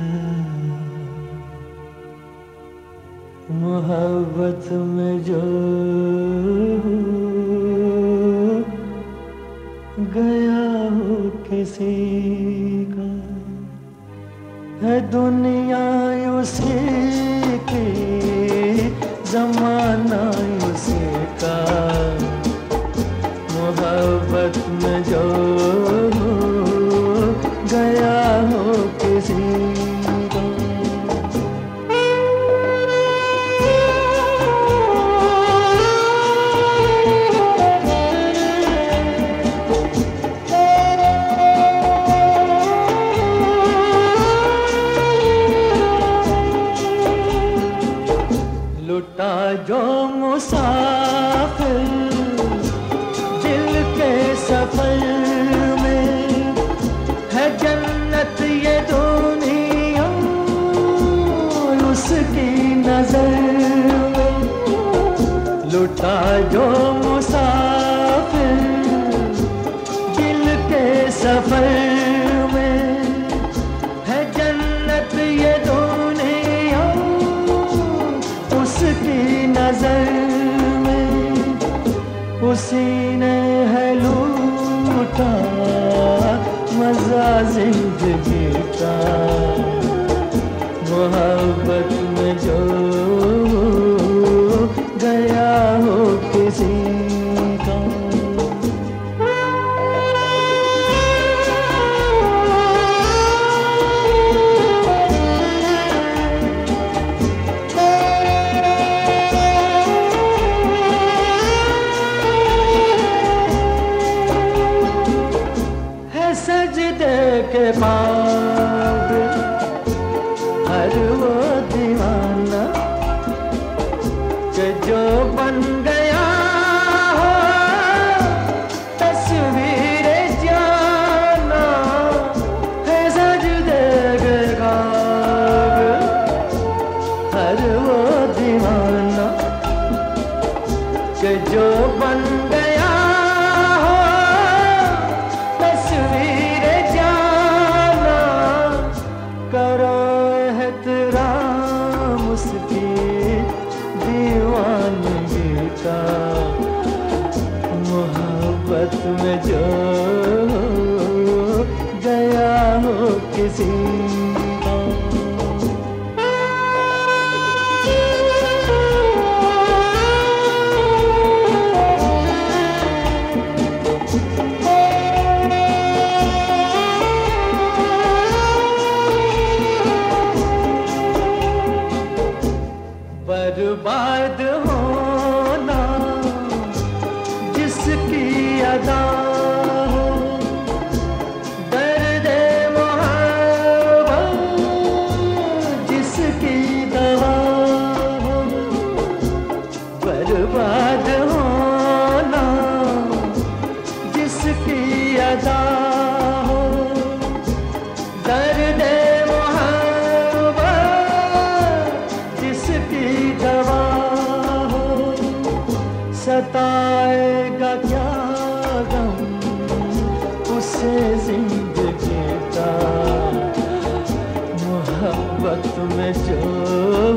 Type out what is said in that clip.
मोहब्बत में जो गया हो किसी का है दुनिया उसी की, जमाना उसी का। मोहब्बत में जो गया हो किसी का। लुटा जो मुसाफिर दिल के सफर में, है जन्नत ये दुनिया उसकी नजर में। लुटा जो मुसाफिर दिल के सफर में, है जन्नत ये दुनिया उसकी नजर में। उसी ने है लूटा मजा जिंदगी का। मोहब्बत में जो गया हो किसी का। सजदे के बाद हर वो दीवाना कि जो बन गया हो तस्वीर जाना। है सजदे के बाद हर वो दीवाना कि जो बन गया उसकी दीवानगी का। मोहब्बत में जो गया हो किसी का। बर्बाद होना जिसकी अदा हो, दर्द मोहब्बत जिसकी दवा हो। बर्बाद होना जिसकी अदा हो, दर्द सताएगा क्या गम उसे जिंदगी का। मोहब्बत में जो